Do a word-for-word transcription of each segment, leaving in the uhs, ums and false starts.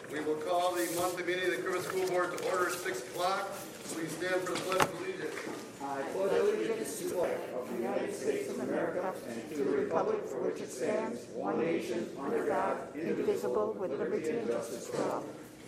We will call the monthly meeting of the Kerma School Board to order at six o'clock. Please stand for the Pledge of Allegiance. I pledge allegiance to the flag of the United States of America and to the republic for which it stands, one nation, under God, indivisible, with liberty and justice for all.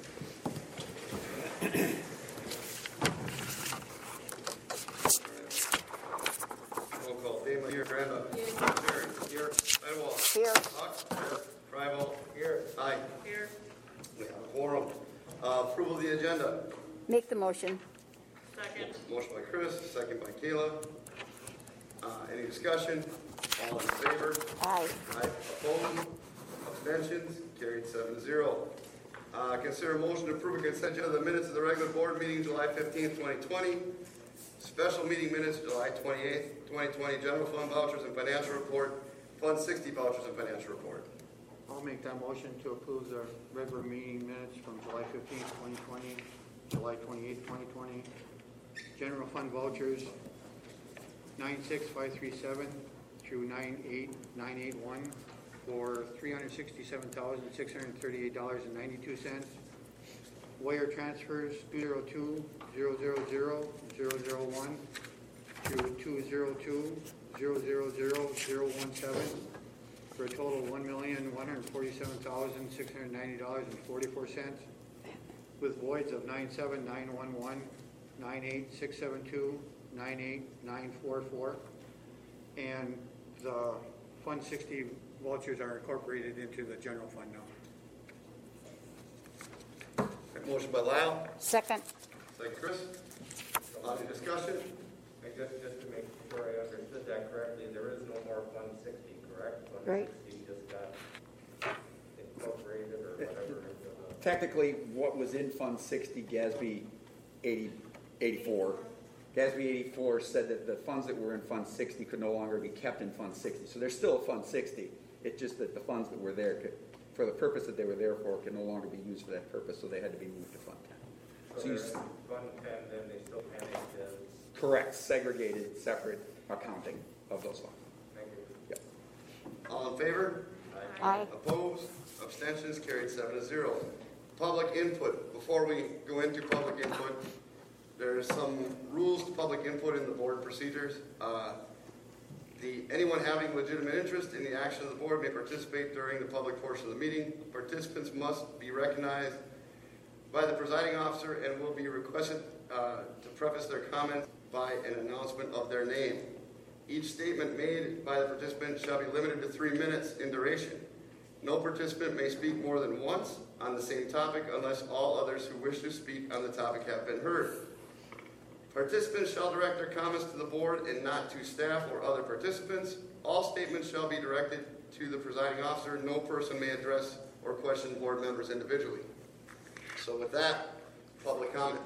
Roll call. Dana here. Brenda. Here. Here. Idlewild. Here. Huck. Here. Fryville. Here. Aye. Here. We have a quorum. Uh, approval of the agenda. Make the motion. Second. Motion by Chris, second by Kayla. Uh, any discussion? All in favor? Aye. Aye. Opposed? Abstentions? Carried seven to zero. Uh, consider a motion to approve a consent agenda of the minutes of the regular board meeting July fifteenth, twenty twenty. Special meeting minutes July twenty-eighth, twenty twenty. General fund vouchers and financial report. Fund sixty vouchers and financial report. I'll make that motion to approve the regular meeting minutes from July fifteenth, twenty twenty, July twenty-eighth, twenty twenty. General fund vouchers nine six five three seven through nine eight nine eight one for three hundred sixty-seven thousand six hundred thirty-eight dollars and ninety-two cents. Wire transfers two zero two zero zero zero zero zero one through two zero two zero zero zero zero one seven for a total of one million one hundred forty-seven thousand six hundred ninety dollars and forty-four cents, with voids of nine seven nine one one, nine eight six seven two, nine eight nine four four, and the Fund sixty vouchers are incorporated into the general fund now. Motion by Lyle. Second. Second Chris. Any discussion? And just, just to make sure I understood that correctly, there is no more Fund sixty, correct? Fund Right. sixty just got incorporated or whatever. into the- Technically, what was in Fund sixty, GASB eighty, eighty-four, GASB eighty-four said that the funds that were in Fund sixty could no longer be kept in Fund sixty. So there's still a Fund sixty. It's just that the funds that were there could, for the purpose that they were there for, could no longer be used for that purpose, so they had to be moved to Fund ten. So So you they're s- in Fund ten, then they still manage as, correct, segregated, separate accounting of those funds. thank you. Yep. All in favor? Aye. Opposed? Abstentions? Carried seven to zero. Public input. Before we go into public input, there's some rules to public input in the board procedures. Uh, the, anyone having legitimate interest in the action of the board may participate during the public portion of the meeting. Participants must be recognized by the presiding officer and will be requested uh, to preface their comments by an announcement of their name. Each statement made by the participant shall be limited to three minutes in duration. No participant may speak more than once on the same topic unless all others who wish to speak on the topic have been heard. Participants shall direct their comments to the board and not to staff or other participants. All statements shall be directed to the presiding officer. No person may address or question board members individually. So with that, public comment.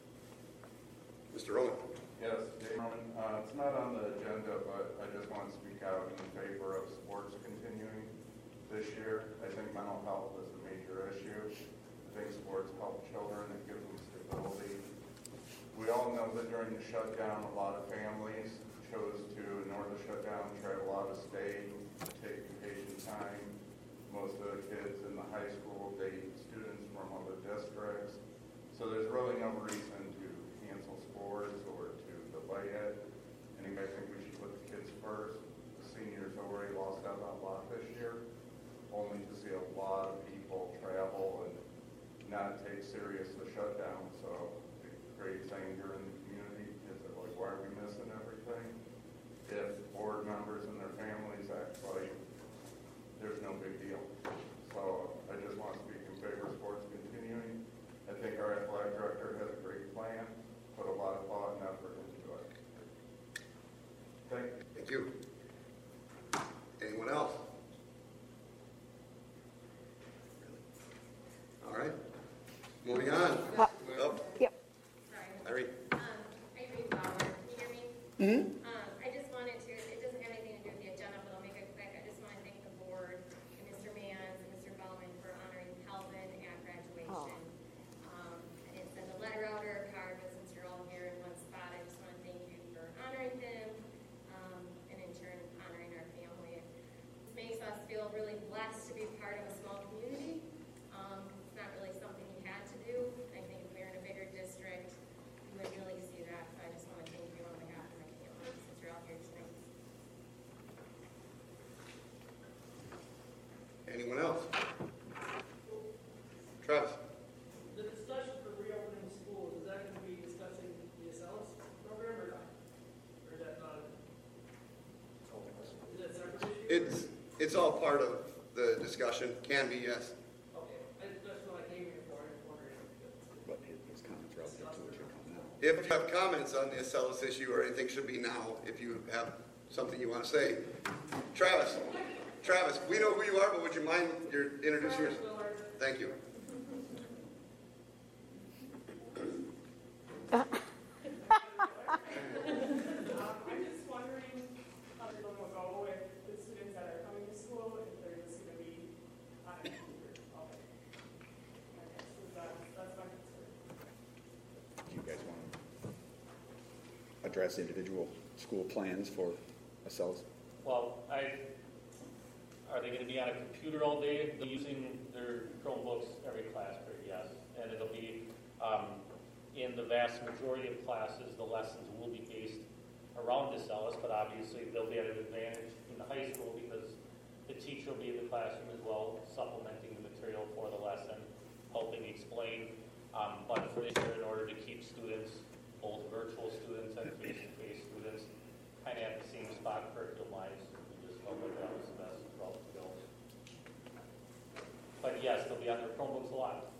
Mister Roman. Yes, Dave Roman. Uh, it's not on the agenda, but I just want to speak out in favor of sports continuing this year. I think mental health is a major issue. I think sports help children and give them stability. We all know that during the shutdown, a lot of families chose to ignore the shutdown, travel out of state, take vacation time. Most of the kids in the high school date students from other districts. So there's really no reason to cancel sports or to delay it. And I think we should put the kids first. The seniors already lost out on a lot this year, only to see a lot of people travel and not take serious the shutdown. So it creates anger in the community. Kids are like, why are we missing everything? If board members and their families act like there's no big deal. So I just want to speak in favor of sports continuing. I think our athletic director has a great plan, put a lot of thought and effort into it. Thank you. Thank you. Anyone else? All right. Moving on. Uh, Oh, Yep. Irene. Um, Irene Bauer, can you hear me? Mm-hmm. Um, I just wanted to, it doesn't have anything to do with the agenda, but I'll make it quick. I just want to thank the board and Mister Mans and Mister Bauman for honoring Calvin at graduation. Um, I didn't send a letter out or a card, but since you're all here in one spot, I just want to thank you for honoring him, um, and in turn honoring our family. This makes us feel really blessed to be part of a small community. Um, it's not really something Travis? The discussion for reopening schools, is that going to be discussing the S L S program or not? Or is that not? Is that a separate issue? It's, it's all part of the discussion, can be, yes. Okay, I- that's what I came here for, I was wondering. But his, his comments relative to what you're coming out. If you have comments on the S L S issue or anything, should be now, if you have something you want to say. Travis, Travis, we know who you are, but would you mind your introducing yourself? Thank you. I'm just wondering how they're going to go with the students that are coming to school, if they're just going to be on a computer. Okay. Okay, so that's, that's my concern. Do you guys want to address individual school plans for S Ls? Well, I, are they going to be on a computer all day? They're using their Chromebooks every class period, yes. And it'll be, um, in the vast majority of classes, the lessons will be based around S L S, but obviously they'll be at an advantage in the high school because the teacher will be in the classroom as well, supplementing the material for the lesson, helping explain. Um, but for this year, in order to keep students, both virtual students and face-to-face students, kind of at the same spot curriculum-wise, we just felt like that was the best route to go. But yes, they'll be on their Chromebooks a lot.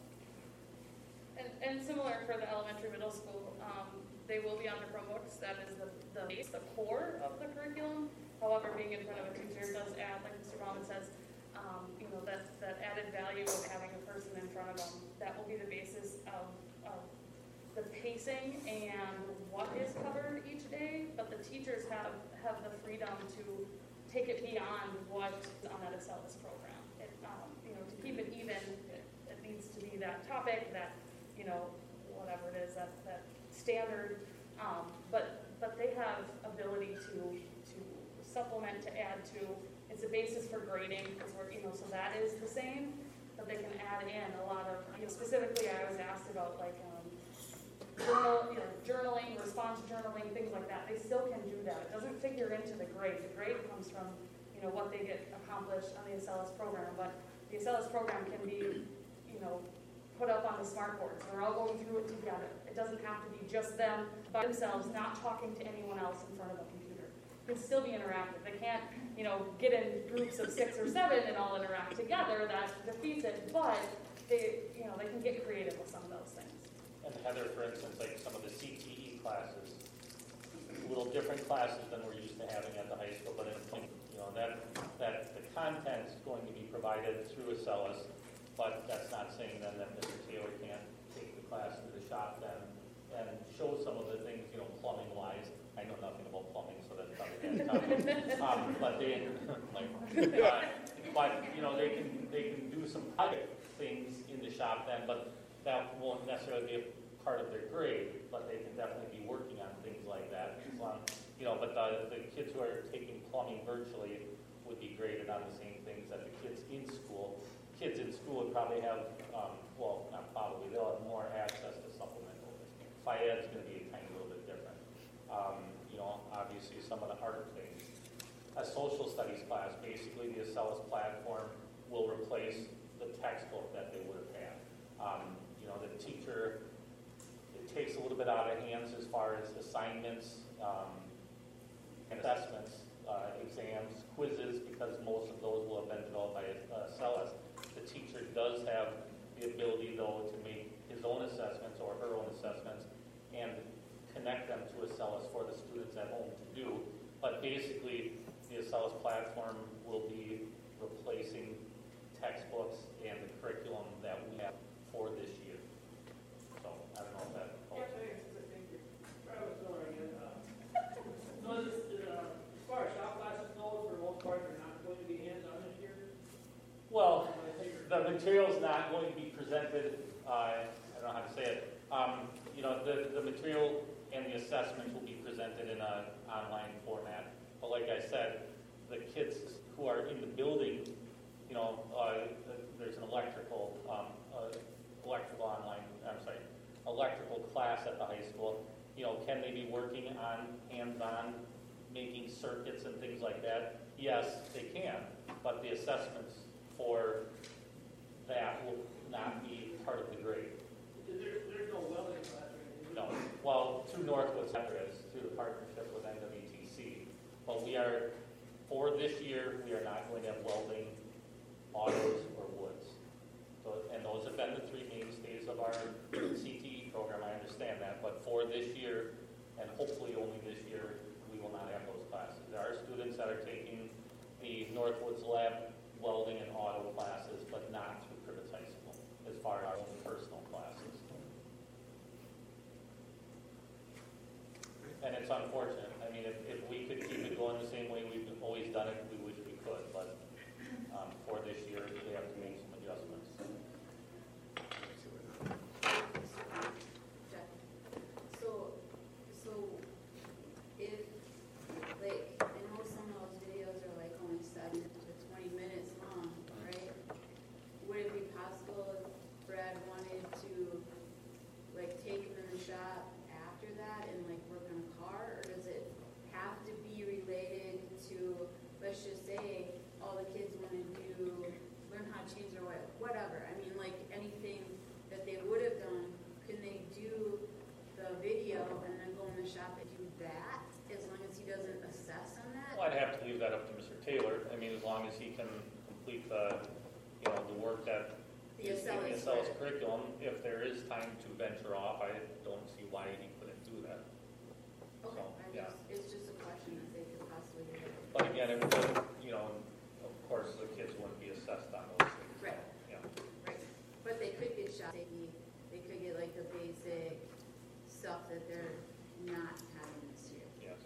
And, and similar for the elementary, middle school, um, they will be on their Chromebooks. That is the, the base, the core of the curriculum. However, being in front of a teacher does add, like Mister Bauman says, um, you know, that, that added value of having a person in front of them. That will be the basis of, of the pacing and what is covered each day, but the teachers have, have the freedom to take it beyond what is on that S L S program. It, um, you know, to keep it even, it, it needs to be that topic, that, you know, whatever it is, that, that standard, um, but, but they have ability to, to supplement, to add to. It's a basis for grading, because we're, you know, so that is the same, but they can add in a lot of, you know, specifically I was asked about like, um, journal, you know, journaling, response journaling, things like that. They still can do that. It doesn't figure into the grade. The grade comes from, you know, what they get accomplished on the S L S program, but the S L S program can be, you know, put up on the smart boards. We're all going through it together. It doesn't have to be just them by themselves, not talking to anyone else in front of a computer. It can still be interactive. They can't, you know, get in groups of six or seven and all interact together. That defeats it. But they, you know, they can get creative with some of those things. And Heather, for instance, like some of the C T E classes, a little different classes than we're used to having at the high school, but it's, you know, that, that the content is going to be provided through S L S, but that's not saying then that Mister Taylor can't take the class to the shop then and show some of the things, you know, plumbing wise. I know nothing about plumbing, so that's probably bad comment. um, but they, like, uh, but you know, they can they can do some other things in the shop then, but that won't necessarily be a part of their grade, but they can definitely be working on things like that. As long, you know, but the, the kids who are taking plumbing virtually would be graded on the same things that the kids in school. Kids in school would probably have, um, well, not probably, they'll have more access to supplemental. Phy-Ed's going to be a tiny little bit different. Um, you know, obviously some of the art things. A social studies class, basically the S L S platform will replace the textbook that they would have had. Um, you know, the teacher, it takes a little bit out of hands as far as assignments um, and assessments, uh, exams, quizzes, because most of those will have been developed by uh, S L S. The teacher does have the ability, though, to make his own assessments or her own assessments and connect them to S L S for the students at home to do. But basically, the S L S platform will be replacing textbooks and the curriculum that we have for this year. So, I don't know if that helps. Actually, thank you. Travis Miller again. Uh, So this, uh, as far as shop classes go, for the most part, they're not going to be hands-on this year? Well, the material's not going to be presented, uh, I don't know how to say it. Um, you know, the, the material and the assessments will be presented in an online format. But like I said, the kids who are in the building, you know, uh, there's an electrical, um, uh, electrical online, I'm sorry, electrical class at the high school. You know, can they be working on hands-on, making circuits and things like that? Yes, they can, but the assessments for that will not be this year, we are not going to have welding, autos, or woods. So, and those have been the three mainstays of our C T E program, I understand that, but for this year, and hopefully only this year, we will not have those classes. There are students that are taking the Northwoods Lab welding and auto classes, but not through Cribbets High School, as far as our own personal classes. And it's unfortunate. I mean, if, if we could keep it going the same way we've always done it, we wish we could, but um, for this year, we have to make some adjustments. So, so if, like, I know some of those videos are like only seven to twenty minutes long, right? Would it be possible if Brad wanted to, like, take him in the shop after that and like work on a car? Or does it have to be related to, let's just say, all the kids want to do, learn how to change their oil, whatever? I mean, like, anything that they would have done, can they do the video and then go in the shop and do that, as long as he doesn't assess on that? Well, I'd have to leave that up to Mister Taylor. I mean, as long as he can complete the, you know, the work that The is in the Accelis Accelis credit. curriculum. If there is time to venture off, I don't see why he couldn't do that. Okay, So, I yeah. just, it's just a question that they could possibly do. But again, it would, you know, of course, the kids wouldn't be assessed on those things. Right. Yeah. Right, but they could get shot, they, they could get like the basic stuff that they're not having this year. Yes.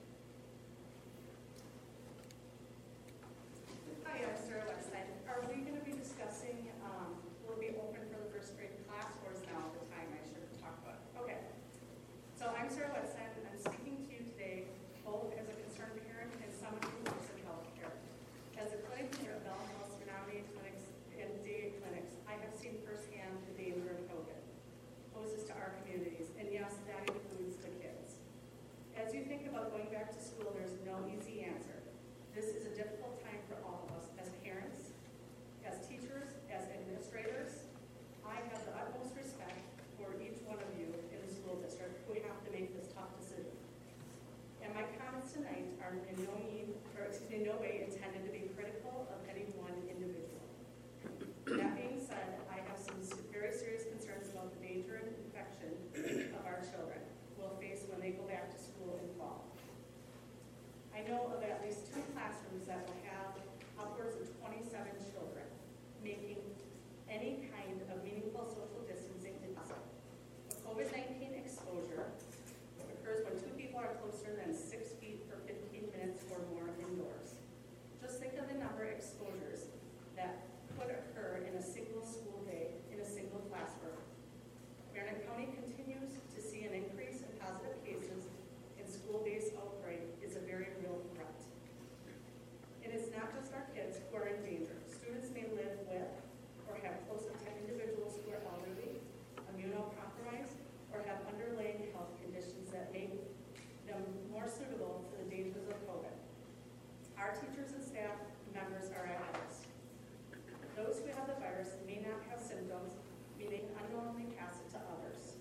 Hi, I'm Sarah Westside. Are we going to be discussing, um, will it be open for the first grade class, or is now the time I should talk about it? Okay. So I'm Sarah Westside, and I'm speaking to you today both as a concerned parent and someone who works in healthcare. As a clinic leader at Bell Health Surrounding Clinics and day clinics, I have seen firsthand the danger of COVID poses to our communities, and yes, that includes the kids. As you think about going back to school, there's no easy answer. This is a difficult time for all of us as parents, as teachers, as administrators. I have the utmost respect for each one of you in the school district who have to make this tough decision. And my comments tonight are in no need, or excuse me, in no way intended to be critical of any one individual. That being said, I have some very serious concerns about the danger and infection of our children will face when they go back to school in fall. I know of at least two classrooms that will have upwards of twenty-seven children, making any kind of meaningful social distancing impossible. A COVID nineteen exposure occurs when two people are closer than six feet for fifteen minutes or more indoors. Just think of the number of exposures that could occur in a single school day in a single classroom. Granite County continues to see an increase in positive cases, and school-based outbreak is a very real threat. It is not just our kids who are in danger. Students may live with or have close contact individuals who are elderly, immunocompromised, or have underlying health conditions that make them more suitable to the dangers of COVID. Our teachers and staff members are at risk. Those who have the virus may not have symptoms, meaning unknowingly pass it to others.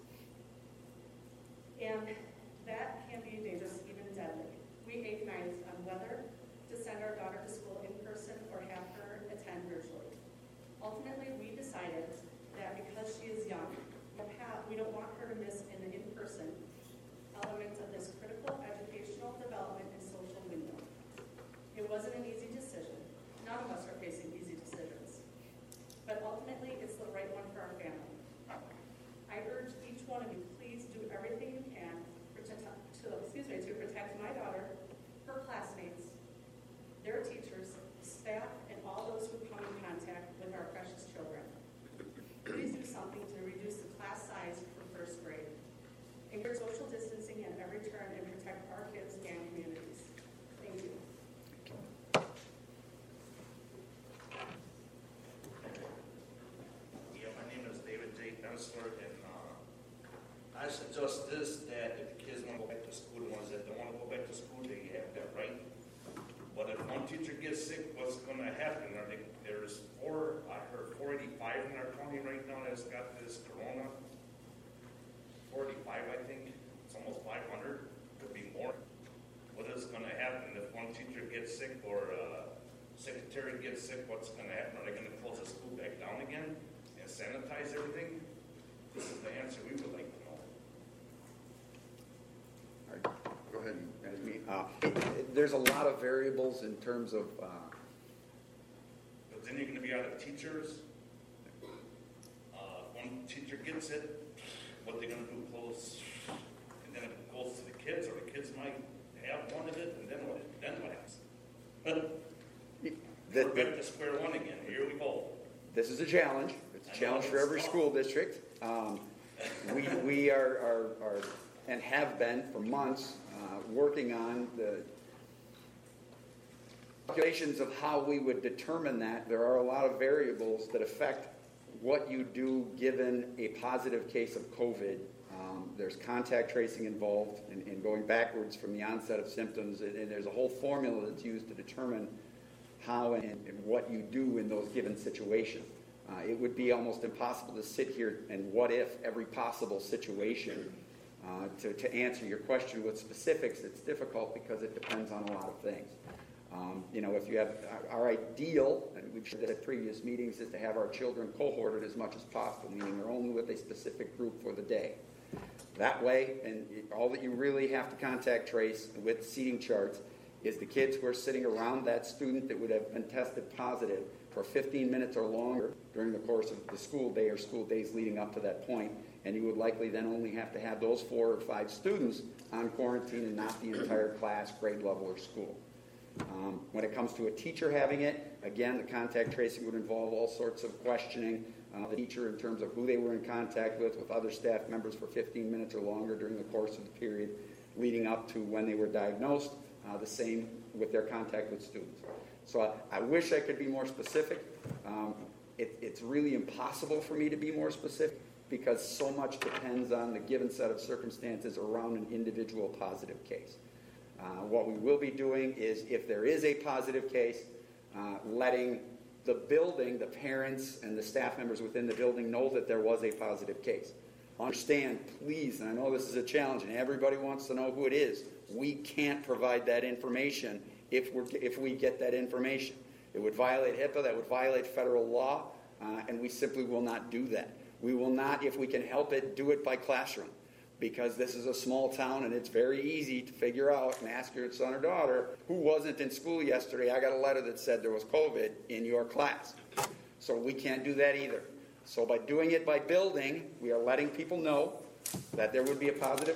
And that can be dangerous, even deadly. We agonize on whether to send our daughter to school in person or have her attend virtually. Ultimately, we decided that because she is young, we don't want her to miss an in-person element of this critical educational development and social window. It wasn't an easy decision. None of us are facing easy decisions. But ultimately, it's the right one for our family. I urge each one of you, please do everything you can protect, to, excuse me, to protect my daughter, her classmates, their teachers, staff, and all those who come in contact with our precious children. Please do something to reduce the class size for first grade. Encourage social distancing at every turn and protect our kids and communities. Thank you. Yeah, my name is David J. Bensler, and uh, I suggest this, that if the kids want to go back to school, the ones that don't want to go back to school, they have that right. But if one teacher gets sick, what's going to happen? Are they, there's four, I heard four eighty-five in our county right now that's got this corona. four eighty-five, I think. It's almost five hundred, could be more. What is going to happen if one teacher gets sick or uh, secretary gets sick, what's gonna happen? Are they gonna close the school back down again and sanitize everything? This is the answer we would like to know. All right, go ahead. Uh, it- it- There's a lot of variables in terms of, uh, But then you're gonna be out of teachers. Uh, one teacher gets it, what they gonna do, close, and then it goes to the kids, or the kids might have one of it, and then what, then what happens? that- We're back to square one again, here we go. this is a challenge. It's a challenge for every school district. Um, We, we are, are, are, and have been for months, uh, working on the calculations of how we would determine that. There are a lot of variables that affect what you do given a positive case of COVID. Um, there's contact tracing involved and, and going backwards from the onset of symptoms, and, and there's a whole formula that's used to determine how and, and what you do in those given situations. Uh, it would be almost impossible to sit here and what if every possible situation. Uh, to, to answer your question with specifics, it's difficult because it depends on a lot of things. Um, you know, if you have our, our ideal, and we've shared that at previous meetings, is to have our children cohorted as much as possible, meaning they're only with a specific group for the day. That way, and it, all that you really have to contact trace with seating charts is the kids who are sitting around that student that would have been tested positive for fifteen minutes or longer during the course of the school day or school days leading up to that point, and you would likely then only have to have those four or five students on quarantine and not the entire class, grade level, or school. Um, when it comes to a teacher having it, again, the contact tracing would involve all sorts of questioning uh, the teacher in terms of who they were in contact with, with other staff members for fifteen minutes or longer during the course of the period leading up to when they were diagnosed, uh, the same with their contact with students. So I, I wish I could be more specific. Um, it, it's really impossible for me to be more specific because so much depends on the given set of circumstances around an individual positive case. Uh, what we will be doing is, if there is a positive case, uh, letting the building, the parents, and the staff members within the building know that there was a positive case. Understand, please, and I know this is a challenge, and everybody wants to know who it is. We can't provide that information if we're if we get that information. It would violate HIPAA, that would violate federal law, uh, and we simply will not do that. We will not, if we can help it, do it by classroom, because this is a small town and it's very easy to figure out and ask your son or daughter who wasn't in school yesterday. I got a letter that said there was COVID in your class. So we can't do that either. So by doing it by building, we are letting people know that there would be a positive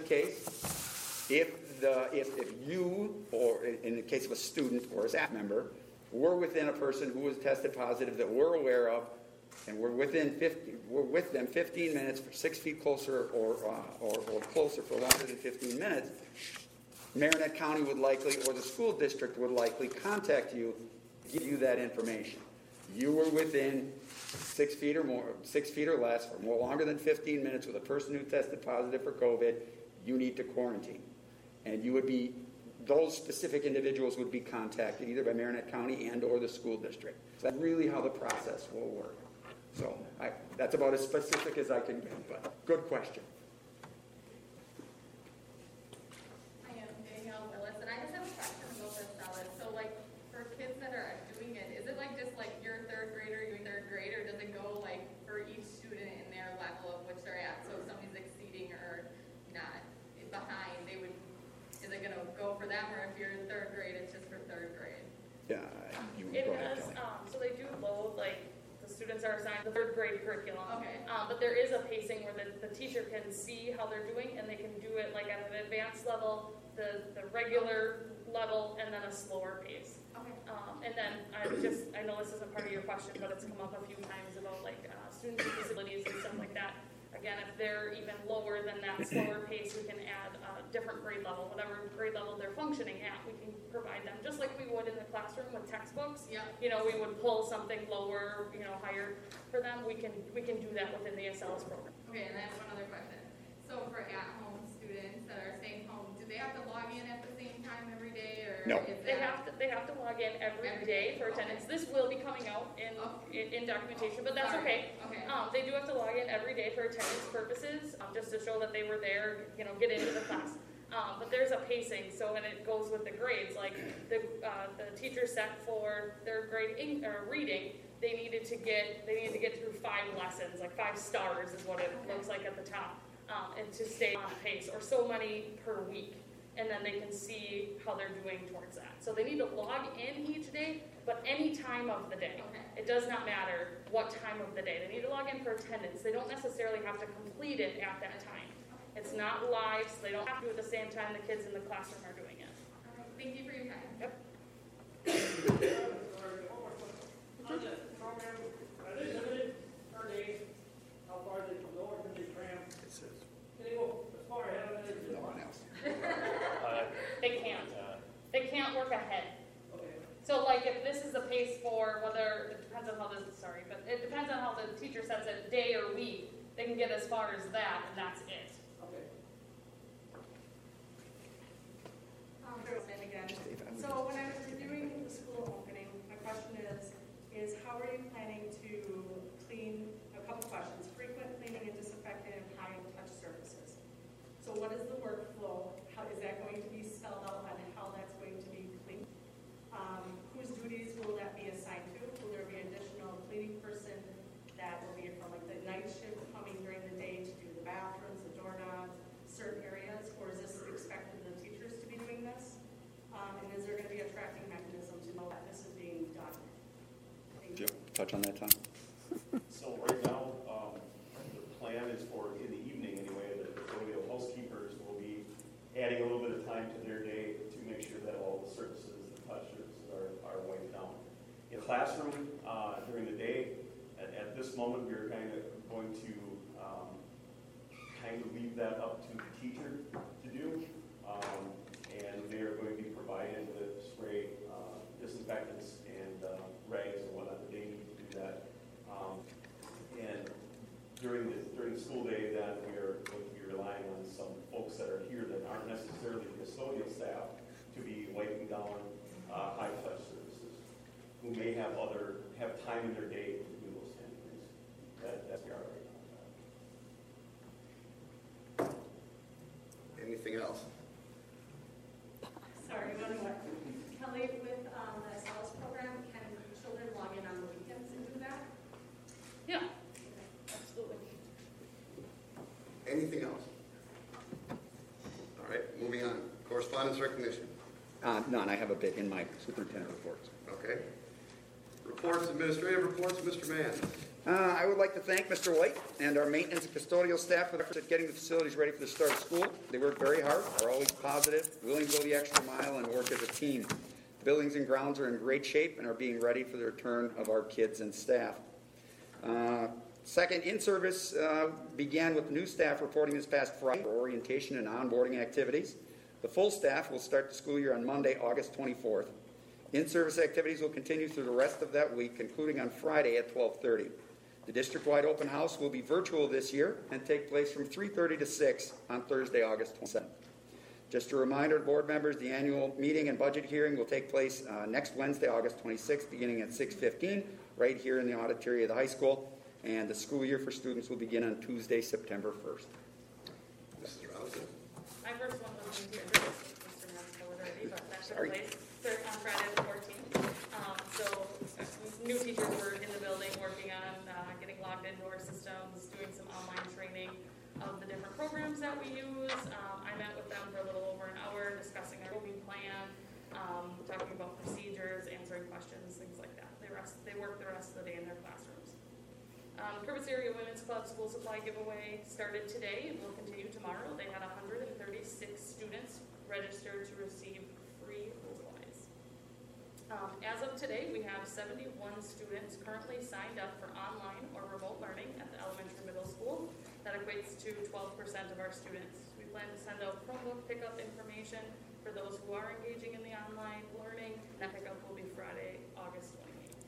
case. If the if, if you, or in the case of a student or a staff member, were within a person who was tested positive that we're aware of, and we're within fifty, we're with them fifteen minutes for six feet closer or, uh, or or closer for longer than fifteen minutes, Marinette County would likely, or the school district would likely contact you, give you that information. You were within six feet or more, six feet or less, or more longer than fifteen minutes with a person who tested positive for COVID. You need to quarantine, and you would be. Those specific individuals would be contacted either by Marinette County and or the school district. So that's really how the process will work. So I, that's about as specific as I can get, but good question. I am Danielle Willis, and I just have a question about this, Alice. So, like, for kids that are doing it, is it like just like you're a third grader, you're third grade, or does it go like for each student in their level of which they're at? So if somebody's exceeding or not behind, they would, is it gonna go for them, or if you're in third grade, it's just for third grade? Yeah, you It go ahead, has, Kelly. um, so they do load, like, the students are assigned the third grade curriculum. Okay. Um, but there is a pacing where the, the teacher can see how they're doing, and they can do it like at an advanced level, the, the regular level, and then a slower pace. Okay. Um, and then I just, I know this isn't part of your question, but it's come up a few times about like uh, students with disabilities and stuff like that. Again, if they're even lower than that slower pace, we can add a different grade level, whatever grade level they're functioning at, we can provide them, just like we would in the classroom with textbooks. Yeah. You know, we would pull something lower, you know, higher for them. We can we can do that within the S L S program. Okay, and I have one other question. So for at-home students that are staying home, do they have to log in at the same time every day, or No. is They that- have to they have to log in every, Every day day, for okay. attendance. This will be coming out in Okay. in, in documentation, but that's Sorry. okay. Okay. Um, they do have to log in every day for attendance purposes, um, just to show that they were there, you know, get into the class. Um, but there's a pacing, so when it goes with the grades, like the, uh, the teacher set for their grade in, or reading, they needed to get, they needed to get through five lessons, like five stars is what it looks like at the top, um, and to stay on pace, or so many per week. And then they can see how they're doing towards that. So they need to log in each day, but any time of the day. Okay. It does not matter what time of the day. They need to log in for attendance. They don't necessarily have to complete it at that time. It's not live, so they don't have to do it at the same time the kids in the classroom are doing it. All right, thank you for your time. Yep. On the program, are they limited per day? How far they can go, or can they cram? Can they go as far ahead of it as No one else. Uh, They can't. uh, They can't work ahead. Okay. So like if this is a pace for whether, it depends on how this, sorry, but it depends on how the teacher sets it, day or week, they can get as far as that and that's it. Okay. Um, and again, so when I was reviewing the school opening, my question is, is how are you planning to clean, a couple questions, frequent cleaning and disinfecting of high touch surfaces. So what is the workflow? How, is that going to be spelled out on how that's going to be cleaned? Um, whose duties will that be assigned to? Will there be an additional cleaning person that will be from like the night shift coming during the day to do the bathrooms, the doorknobs, certain areas? Or is this expected of the teachers to be doing this? Um, and is there going to be a tracking mechanism to know that this is being done? Thank you. Yep. Touch on that, Tom? So right now, um, the plan is for, in the evening anyway, the custodial housekeepers will be adding a little bit of time to their day to make sure that all the surfaces, the touch surfaces are, are wiped down. In classroom, uh, during the day, at, at this moment, we're kind of going to um, kind of leave that up to the teacher to do. Um, and they are going to be provided with spray uh, disinfectants and uh, rags and whatnot that they need to do that. Um, and during the during the school day, then we are going to be relying on some folks that are here that aren't necessarily custodial staff to be wiping down uh, high touch surfaces, who may have other have time in their day to do those kind of things. That, that's where we are right now. Anything else? Sorry, one more. Kelly, with um, the sales program, can children log in on the weekends and do that? Yeah, absolutely. Anything else? All right, moving on. Correspondence recognition. Uh, none. I have a bit in my superintendent reports. Okay. Reports, administrative reports, Mister Mann. Uh, I would like to thank Mister White and our maintenance and custodial staff for their efforts at getting the facilities ready for the start of school. They work very hard, are always positive, willing to go the extra mile, and work as a team. The buildings and grounds are in great shape and are being ready for the return of our kids and staff. Uh, second, in-service uh, began with new staff reporting this past Friday for orientation and onboarding activities. The full staff will start the school year on Monday, August twenty-fourth. In-service activities will continue through the rest of that week, concluding on Friday at twelve thirty. The district-wide open house will be virtual this year and take place from three thirty to six on Thursday, August twenty-seventh. Just a reminder to board members, the annual meeting and budget hearing will take place uh, next Wednesday, August twenty-sixth, beginning at six fifteen, right here in the auditorium of the high school. And the school year for students will begin on Tuesday, September first. Missus Robinson. My first one was in here, Mister Matt's covered already, but that took Sorry. place third on Friday the fourteenth. Um, so uh, new teachers were in the building working on uh, getting logged into our systems, doing some online training of the different programs that we use. Um, I met with them for a little over an hour discussing our moving plan, um, talking about procedures, answering questions, things like that. They rest, they work the rest of the day in their classrooms. Um, Purvis Area Women's Club School Supply Giveaway started today and will continue tomorrow. They had one hundred thirty-six students registered to receive free supplies. Um, as of today, we have seventy-one students currently signed up for online or remote learning at the elementary middle school. That equates to twelve percent of our students. We plan to send out Chromebook pickup information for those who are engaging in the online learning. That pickup will be Friday, August twenty-eighth.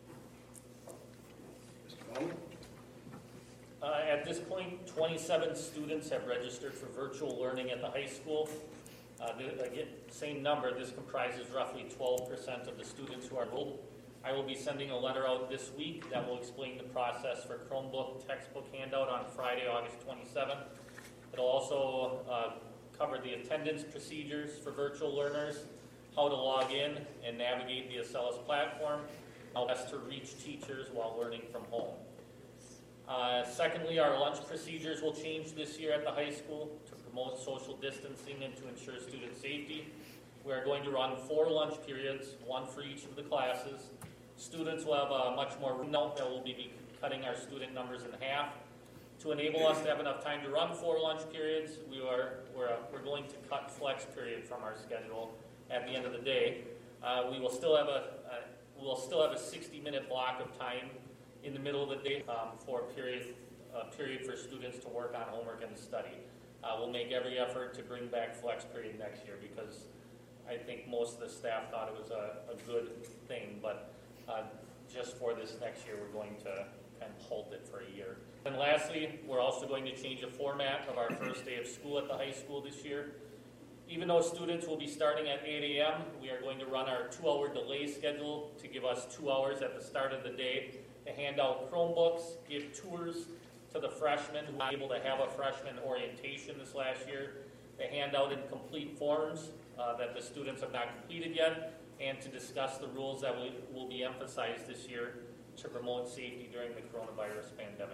Mister Bowman. Uh, At this point, twenty-seven students have registered for virtual learning at the high school. Uh, the- Again, same number, this comprises roughly twelve percent of the students who are enrolled. I will be sending a letter out this week that will explain the process for Chromebook textbook handout on Friday, August twenty-seventh. It'll also uh, cover the attendance procedures for virtual learners, how to log in and navigate the Acellus platform, how best to reach teachers while learning from home. Uh, secondly, our lunch procedures will change this year at the high school to promote social distancing and to ensure student safety. We are going to run four lunch periods, one for each of the classes. Students will have a much more room note that will be cutting our student numbers in half. To enable us to have enough time to run four lunch periods, we are, we're, uh, we're going to cut flex period from our schedule at the end of the day. Uh, we will still have a, a we will still have a sixty minute block of time in the middle of the day um, for a period, a period for students to work on homework and study. Uh, we'll make every effort to bring back flex period next year because I think most of the staff thought it was a, a good thing, but uh, just for this next year, we're going to kind of halt it for a year. And lastly, we're also going to change the format of our first day of school at the high school this year. Even though students will be starting at eight a m, we are going to run our two-hour delay schedule to give us two hours at the start of the day to hand out Chromebooks, give tours to the freshmen who were able to have a freshman orientation this last year, to hand out incomplete forms uh, that the students have not completed yet, and to discuss the rules that will, will be emphasized this year to promote safety during the coronavirus pandemic.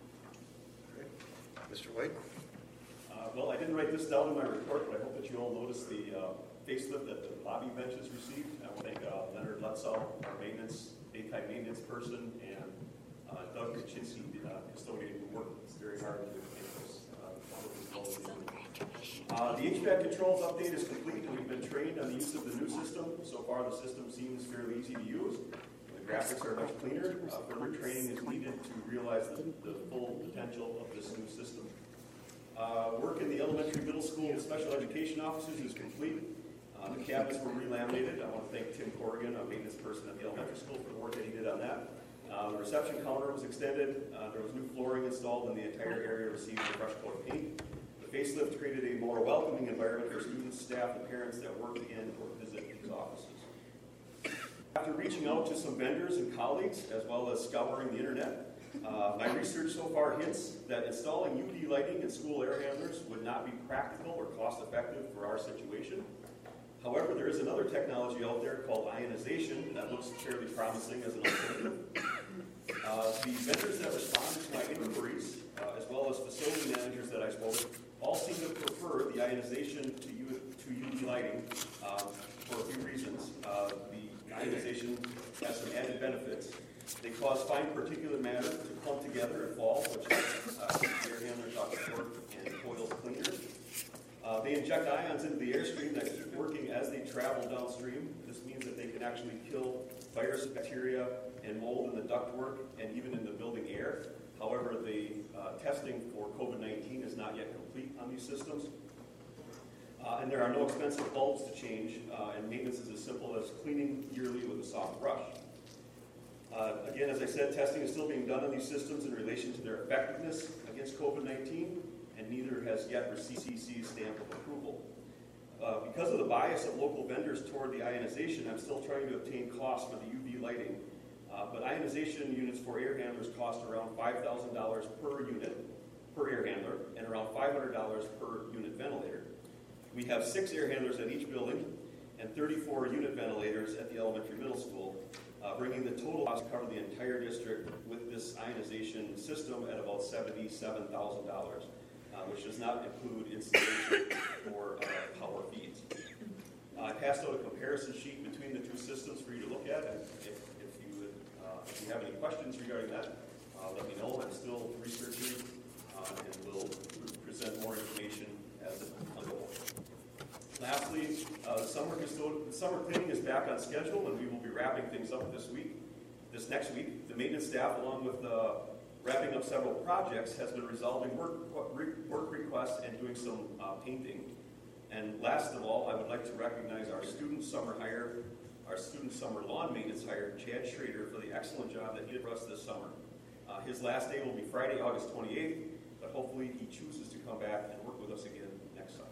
Mister White? Uh, well, I didn't write this down in my report, but I hope that you all noticed the uh, facelift that the lobby benches received. I want to thank uh, Leonard Lutzow, our maintenance, daytime maintenance person, and uh, Doug Kaczynski, uh, custodian, who worked very hard to make this uh, uh, the H V A C controls update is complete, and we've been trained on the use of the new system. So far, the system seems fairly easy to use. The graphics are much cleaner. Uh, further training is needed to realize the, the full potential of this new system. Uh, work in the elementary, middle school, and special education offices is complete. Uh, the cabinets were relaminated. I want to thank Tim Corrigan, a maintenance person at the elementary school, for the work that he did on that. Uh, the reception counter was extended. Uh, there was new flooring installed, and the entire area received a fresh coat of paint. The facelift created a more welcoming environment for students, staff, and parents that work in or visit these offices. After reaching out to some vendors and colleagues, as well as scouring the internet, uh, my research so far hints that installing U V lighting in school air handlers would not be practical or cost-effective for our situation. However, there is another technology out there called ionization that looks fairly promising as an alternative. Uh, the vendors that responded to my inquiries, uh, as well as facility managers that I spoke with, all seem to prefer the ionization to U, to U V lighting um, for a few reasons. Uh, the ionization has some added benefits. They cause fine particulate matter to clump together and fall, which uh, air handlers talk about and coils cleaner. Uh, they inject ions into the airstream that keep working as they travel downstream. This means that they can actually kill virus, bacteria, and mold in the ductwork and even in the building air. However, the uh, testing for COVID nineteen is not yet complete on these systems. Uh, and there are no expensive bulbs to change, uh, and maintenance is as simple as cleaning yearly with a soft brush. Uh, again, as I said, testing is still being done on these systems in relation to their effectiveness against COVID nineteen, and neither has yet received C C C's stamp of approval. Uh, because of the bias of local vendors toward the ionization, I'm still trying to obtain costs for the U V lighting. Uh, but ionization units for air handlers cost around five thousand dollars per unit, per air handler, and around five hundred dollars per unit ventilator. We have six air handlers at each building and thirty-four unit ventilators at the elementary middle school, uh, bringing the total cost to cover the entire district with this ionization system at about seventy-seven thousand dollars, uh, which does not include installation or uh, power feeds. Uh, I passed out a comparison sheet between the two systems for you to look at, and if, if, you, would, uh, if you have any questions regarding that, uh, let me know. I'm still researching uh, and will present more information as it unfolds. Lastly, uh, the summer custod- the summer cleaning is back on schedule, and we will be wrapping things up this week. This next week, the maintenance staff, along with uh, wrapping up several projects, has been resolving work, work requests and doing some uh, painting. And last of all, I would like to recognize our student summer hire, our student summer lawn maintenance hire, Chad Schrader, for the excellent job that he did for us this summer. Uh, his last day will be Friday, August twenty-eighth, but hopefully he chooses to come back and work with us again next summer.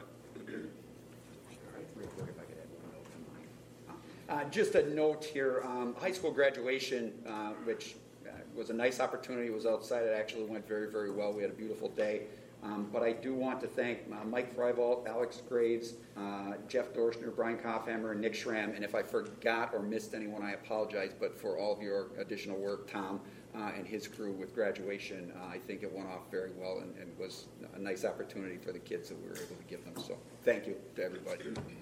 Uh, just a note here, um, high school graduation, uh, which uh, was a nice opportunity, was outside. It actually went very, very well. We had a beautiful day. Um, But I do want to thank uh, Mike Freibalt, Alex Graves, uh, Jeff Dorschner, Brian Kaufhammer, and Nick Schramm. And if I forgot or missed anyone, I apologize, but for all of your additional work, Tom uh, and his crew with graduation, uh, I think it went off very well and, and was a nice opportunity for the kids that we were able to give them. So thank you to everybody.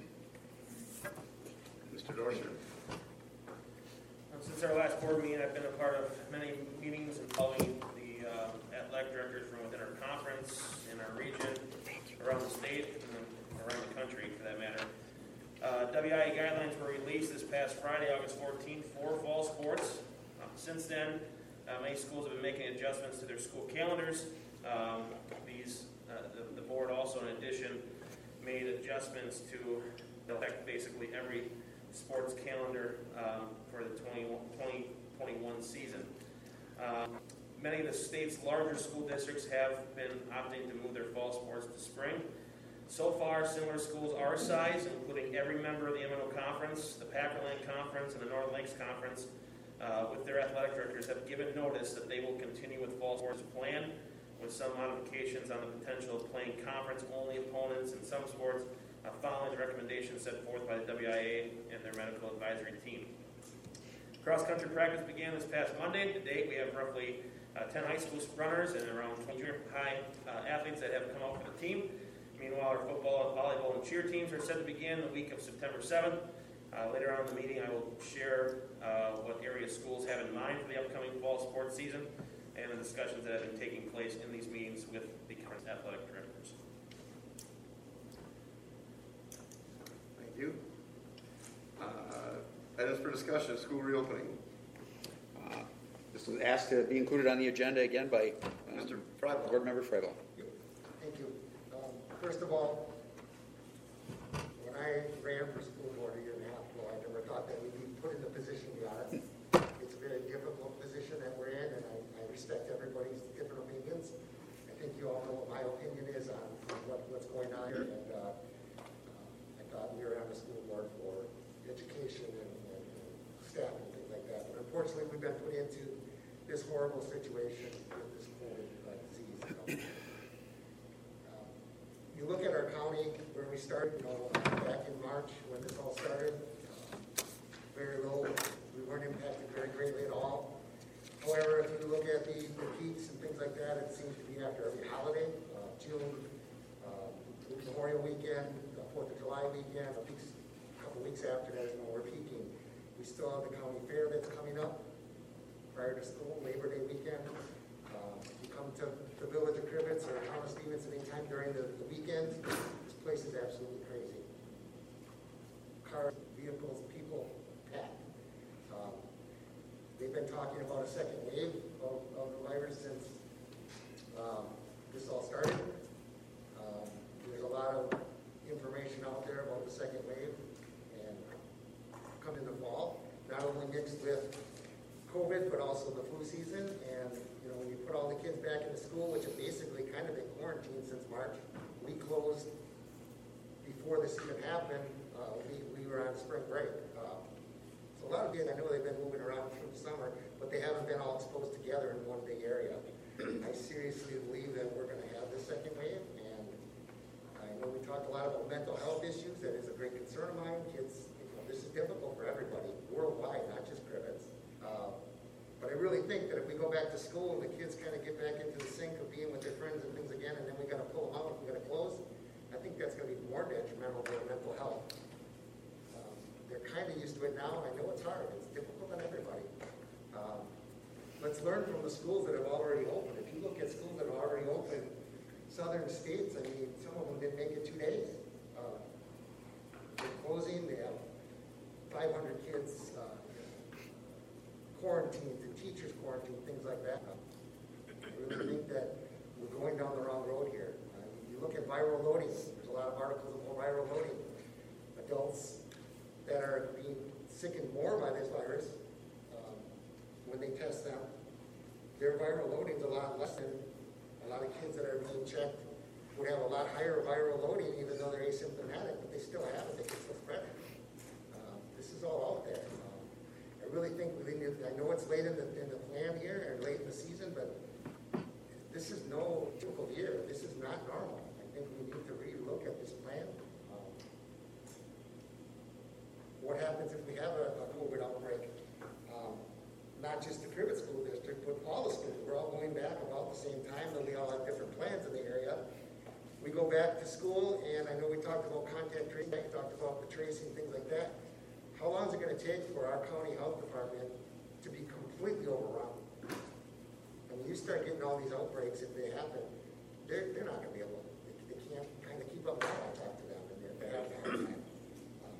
Mister Dorschner. Since our last board meeting, I've been a part of many meetings involving the uh, athletic directors from within our conference, in our region, around the state, and around the country for that matter. Uh, W I A guidelines were released this past Friday, August fourteenth, for fall sports. Uh, since then, uh, many schools have been making adjustments to their school calendars. Um, these, uh, the, the board also, in addition, made adjustments to affect basically every sports calendar um, for the twenty twenty-one season. Um, many of the state's larger school districts have been opting to move their fall sports to spring. So far, similar schools our size, including every member of the M N O Conference, the Packerland Conference, and the North Lakes Conference, uh, with their athletic directors, have given notice that they will continue with fall sports plan, with some modifications on the potential of playing conference-only opponents in some sports, uh, following the recommendations set forth by the W I A and their medical advisory team. Cross-country practice began this past Monday. To date, we have roughly uh, ten high school runners and around twenty junior high uh, athletes that have come out for the team. Meanwhile, our football, volleyball, and cheer teams are set to begin the week of September seventh. Uh, later on in the meeting, I will share uh, what area schools have in mind for the upcoming fall sports season and the discussions that have been taking place in these meetings with the current athletic directors. Thank you. Uh, items for discussion, school reopening. Uh, This was asked to be included on the agenda again by um, Mister Freibalt. Board Member Freibalt. Thank you. Um, First of all, when I ran for school board a year and a half ago, I never thought that we'd be put in the position we are. It's a very difficult position that we're in, and I, I respect everybody's different opinions. I think you all know what my opinion is on what, what's going on here, and uh, uh, I thought we were on the school board for education and, and, and staff and things like that. But unfortunately, we've been put into this horrible situation with this COVID uh, disease. Um, you look at our county where we started, you know, back in March when this all started, uh, very low. We weren't impacted very greatly at all. However, if you look at the, the peaks and things like that, it seems to be after every holiday, uh, June, uh, Memorial weekend, the Fourth of July weekend, a, weeks, a couple weeks after that is when we're peaking. We still have the county fair that's coming up prior to school, Labor Day weekend. Uh, if you come to the Village of Crivets or Town of Stevens anytime during the, the weekends, this place is absolutely crazy. Cars, vehicles, people, packed. Um, they've been talking about a second wave of, of the virus since um, this all started. Um, there's a lot of information out there about the second wave, and come in the fall, not only mixed with COVID, but also the flu season. And, you know, when you put all the kids back into school, which have basically kind of been quarantined since March, we closed before this even happened. Uh, we, we were on spring break. Uh, so a lot of kids, I know they've been moving around through the summer, but they haven't been all exposed together in one big area. I seriously believe that we're going to have this second wave, and I know we talked a lot about mental health issues. That is a great concern of mine. Kids, you know, this is difficult for everybody, worldwide, not just Crivets. Uh, but I really think that if we go back to school and the kids kind of get back into the sync of being with their friends and things again, and then we got to pull them out, we got to close, I think that's going to be more detrimental to their mental health. Um, they're kind of used to it now, and I know it's hard. It's difficult on everybody. Um, let's learn from the schools that have already opened. If you look at schools that have already opened, southern states, I mean, some of them didn't make it two days. Uh, they're closing. They have five hundred kids uh, quarantined, and teachers quarantined, things like that. I really think that we're going down the wrong road here. Uh, you look at viral loading. There's a lot of articles about viral loading. Adults that are being sickened more by this virus, um, when they test them, their viral loading is a lot less than a lot of kids that are being checked would have a lot higher viral loading even though they're asymptomatic, but they still have it. They can still spread it. Um, this is all out there. Um, I really think we need, I know it's late in the, in the plan here and late in the season, but this is no typical year. This is not time, though they all have different plans in the area. We go back to school, and I know we talked about contact tracing, we talked about the tracing, things like that. How long is it gonna take for our county health department to be completely overrun? And when you start getting all these outbreaks, if they happen, they're, they're not gonna be able, they, they can't kind of keep up with that. I talk to them, and they're, they have a hard time. Um,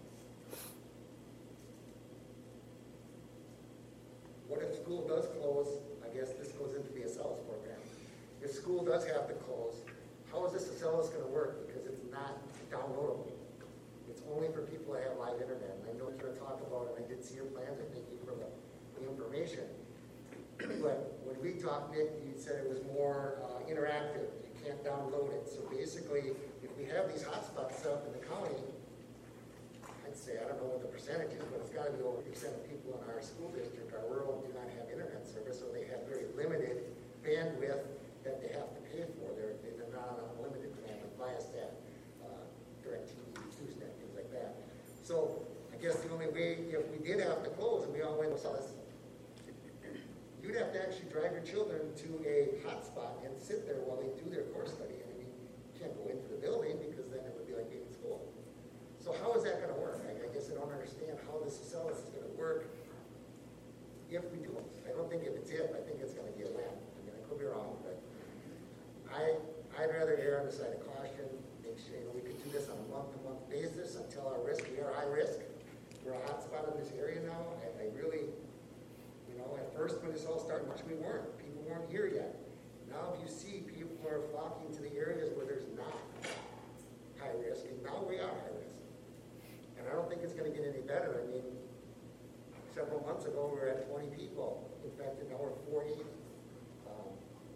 What if school does close? I guess this goes into the Acellus program. If school does have to close, how is this Acellus gonna work? Because it's not downloadable. It's only for people that have live internet. And I know you're gonna talk about it, I did see your plans, I thank you for the, the information. But when we talked, Nick, you said it was more uh, interactive. You can't download it. So basically, if we have these hotspots set up in the county, I'd say, I don't know what the percentage is, but it's gotta be over percent of people in our school district, our rural, do not have internet service, or they have very limited bandwidth that they have to pay for. They're, they're not on unlimited plan, like Viasat, uh, DirecTV, TwoSnet, things like that. So I guess the only way, if we did have to close and we all went with us, you'd have to actually drive your children to a hotspot and sit there while they do their course study. I mean, you can't go into the building because then it would be like being in school. So how is that going to work? I, I guess I don't understand how this Acellus is going to work if we do it. I don't think if it's it, I think it's going to be a lamp. I mean, I could be wrong, but I, I'd rather err on the side of caution. Make sure, you know, we could do this on a month-to-month basis until our risk, we are high risk. We're a hotspot in this area now. I, I really, you know, at first when this all started, much we weren't. People weren't here yet. Now if you see people are flocking to the areas where there's not high risk, and now we are high risk. And I don't think it's going to get any better. I mean, several months ago, we were at twenty people infected. Now we're four eighty. Um,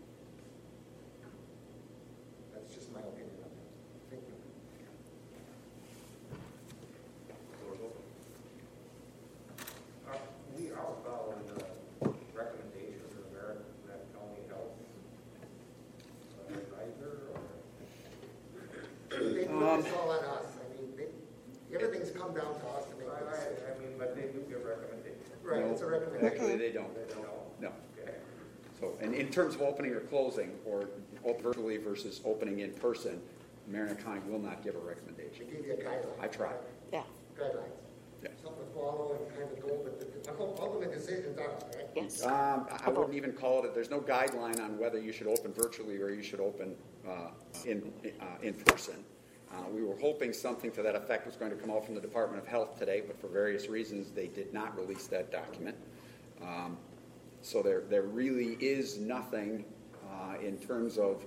that's just my opinion on that. Thank you. Uh, we are following the recommendations of American County Health uh, Advisor, or They put Um, this all on us. I mean, they, everything's come down to us to make I, this. I, I mean, but they do give recommendations. Right, No, it's a recommendation. Actually, they don't. They don't. No. Okay. So, and in terms of opening or closing, or op- virtually versus opening in person, Marion County will not give a They recommendation. give you a guideline. I tried. Yeah. Guidelines. Yeah. Something to follow and kind of go, but the, the ultimate decisions are, right? Yes. Um, I wouldn't even call it, there's no guideline on whether you should open virtually or you should open uh, in, uh, in person. Uh, we were hoping something to that effect was going to come out from the Department of Health today, but for various reasons, they did not release that document. Um, so there, there really is nothing uh, in terms of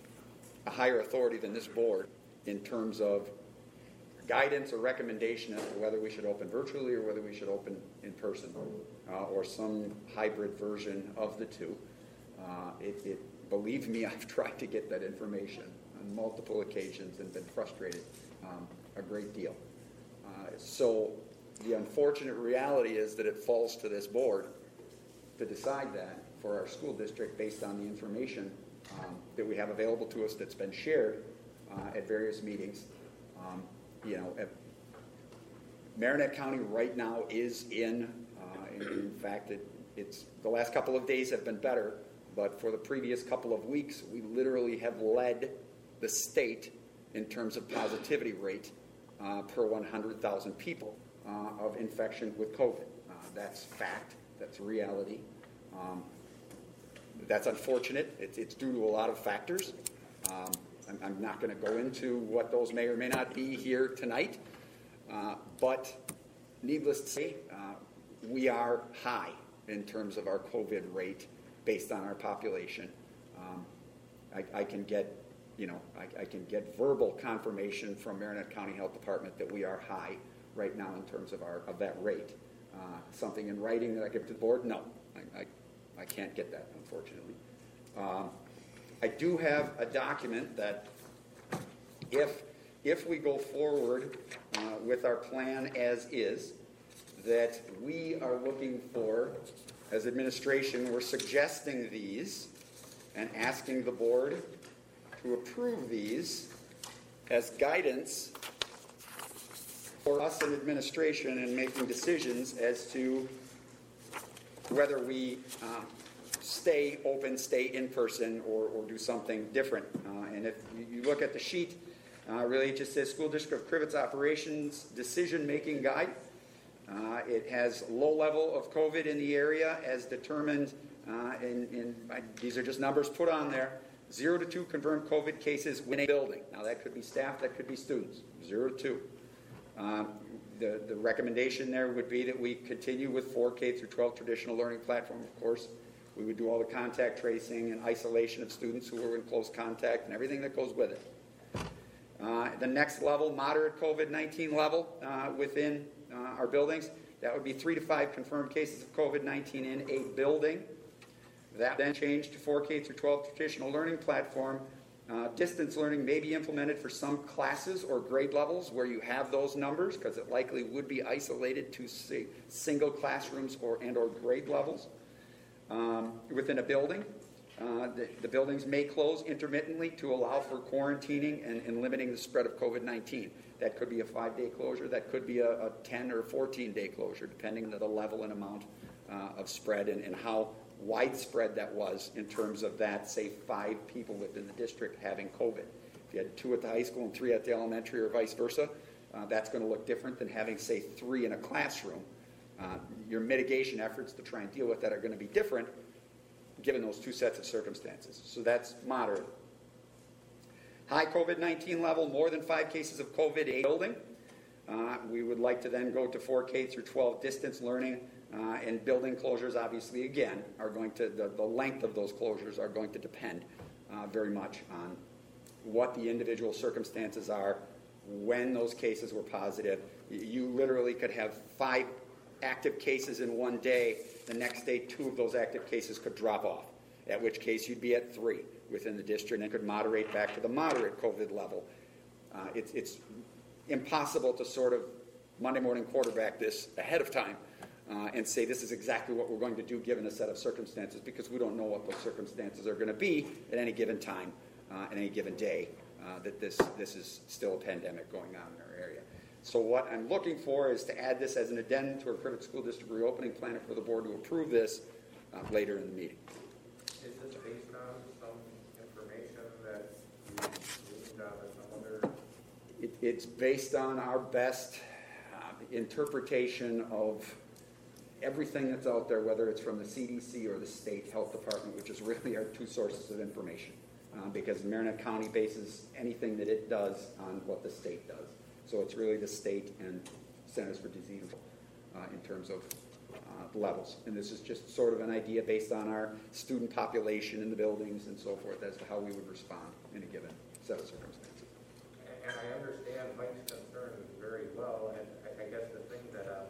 a higher authority than this board in terms of guidance or recommendation as to whether we should open virtually or whether we should open in person, uh, or some hybrid version of the two. Uh, it, it, believe me, I've tried to get that information on multiple occasions and been frustrated um, a great deal. Uh, so the unfortunate reality is that it falls to this board to decide that for our school district based on the information um, that we have available to us that's been shared uh, at various meetings. Um, you know, at Marinette County right now is in, uh, in, in fact, it, it's the last couple of days have been better, but for the previous couple of weeks, we literally have led the state in terms of positivity rate uh, per one hundred thousand people uh, of infection with COVID. Uh, that's fact. That's reality. Um, that's unfortunate. It's, it's due to a lot of factors. Um, I'm, I'm not going to go into what those may or may not be here tonight, uh, but needless to say, uh, we are high in terms of our COVID rate based on our population. Um, I, I can get, you know, I, I can get verbal confirmation from Marinette County Health Department that we are high right now in terms of our of that rate. Uh, something in writing that I give to the board? No, I, I, I can't get that, unfortunately. Um, I do have a document that if, if we go forward uh, with our plan as is, that we are looking for, as administration, we're suggesting these and asking the board to approve these as guidance for us in administration in making decisions as to whether we um, stay open, stay in person, or, or do something different. Uh, and if you, you look at the sheet, uh, really it just says School District of Crivet's Operations Decision-Making Guide. Uh, it has low level of COVID in the area as determined, uh, in, in, I, these are just numbers put on there, zero to two confirmed COVID cases in a building. Now that could be staff, that could be students, zero to two. Um, the, the recommendation there would be that we continue with four K through twelve traditional learning platform, of course. We would do all the contact tracing and isolation of students who were in close contact and everything that goes with it. Uh, the next level, moderate COVID nineteen level uh, within uh, our buildings, that would be three to five confirmed cases of COVID nineteen in a building. That then changed to four K through twelve traditional learning platform. Uh, distance learning may be implemented for some classes or grade levels where you have those numbers, because it likely would be isolated to say, single classrooms or and or grade levels. Um, within a building, uh, the, the buildings may close intermittently to allow for quarantining and, and limiting the spread of COVID nineteen. That could be a five-day closure. That could be a, a ten or fourteen-day closure, depending on the level and amount uh, of spread and, and how widespread that was in terms of that, say, five people within the district having COVID. If you had two at the high school and three at the elementary or vice versa, uh, that's going to look different than having, say, three in a classroom. Uh, your mitigation efforts to try and deal with that are going to be different given those two sets of circumstances. So that's moderate. High COVID nineteen level, more than five cases of COVID in a building. Uh, we would like to then go to four K through twelve distance learning. Uh, and building closures, obviously, again, are going to, the, the length of those closures are going to depend uh, very much on what the individual circumstances are, when those cases were positive. You literally could have five active cases in one day. The next day, two of those active cases could drop off, at which case you'd be at three within the district and could moderate back to the moderate COVID level. Uh, it's, it's impossible to sort of Monday morning quarterback this ahead of time. Uh, and say this is exactly what we're going to do given a set of circumstances, because we don't know what those circumstances are going to be at any given time, uh, at any given day, uh, that this, this is still a pandemic going on in our area. So what I'm looking for is to add this as an addendum to our Crivet School District reopening plan and for the board to approve this uh, later in the meeting. Is this based on some information that you gleaned out of some other? It, it's based on our best uh, interpretation of everything that's out there, whether it's from the C D C or the state health department, which is really our two sources of information, uh, because Marinette County bases anything that it does on what the state does. So it's really the state and Centers for Disease uh, in terms of uh, levels. And this is just sort of an idea based on our student population in the buildings and so forth as to how we would respond in a given set of circumstances. And I understand Mike's concern very well, and I, I guess the thing that um,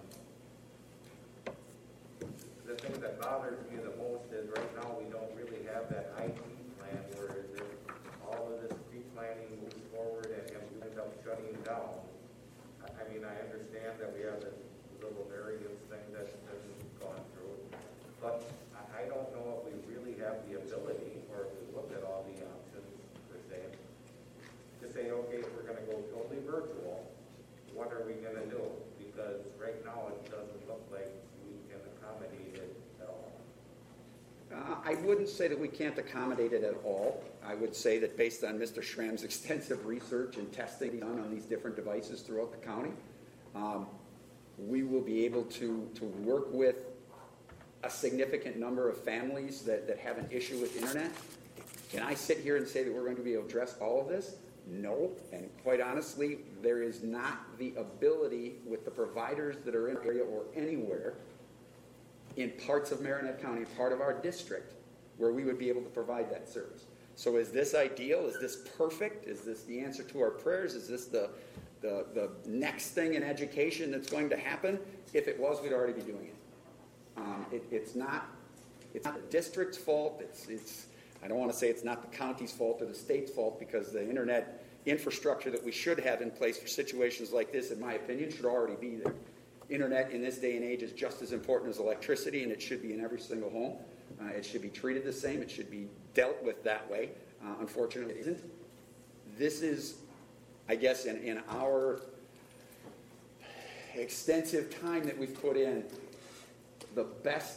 the thing that bothers me the most is right now we don't really have that I T plan where the, all of this pre-planning moves forward and, and we end up shutting down. I, I mean, I understand that we have this little variance thing that, that we've gone through, but I, I don't know if we really have the ability, or if we look at all the options per se, to say, okay, if we're going to go totally virtual, what are we going to do? Because right now it doesn't look like we can accommodate it at all. Uh, I wouldn't say that we can't accommodate it at all. I would say that based on Mister Schramm's extensive research and testing done on these different devices throughout the county, um, we will be able to, to work with a significant number of families that, that have an issue with internet. Can I sit here and say that we're going to be able to address all of this? No, and quite honestly, there is not the ability with the providers that are in the area or anywhere in parts of Marinette County, part of our district, where we would be able to provide that service. So is this ideal? Is this perfect? Is this the answer to our prayers? Is this the, the, the next thing in education that's going to happen? If it was, we'd already be doing it. Um, it it's not it's not the district's fault. It's, it's I don't want to say it's not the county's fault or the state's fault, because the internet infrastructure that we should have in place for situations like this, in my opinion, should already be there. Internet in this day and age is just as important as electricity, and it should be in every single home. Uh, it should be treated the same. It should be dealt with that way. Uh, unfortunately, it isn't. This is, I guess, in, in our extensive time that we've put in, the best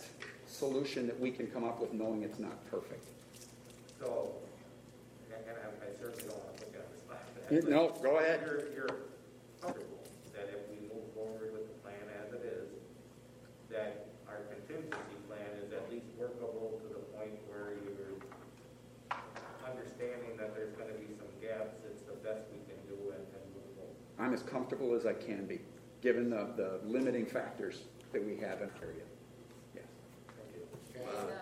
solution that we can come up with, knowing it's not perfect. So, and and I I certainly don't want to put you on the spot. for that, but No, go ahead. You're, you're comfortable that if we move forward with the plan as it is, that our contingency plan is at least workable to the point where you're understanding that there's going to be some gaps, it's the best we can do and, and move forward. I'm as comfortable as I can be, given the, the limiting factors that we have in the area. Yes. Thank you. And,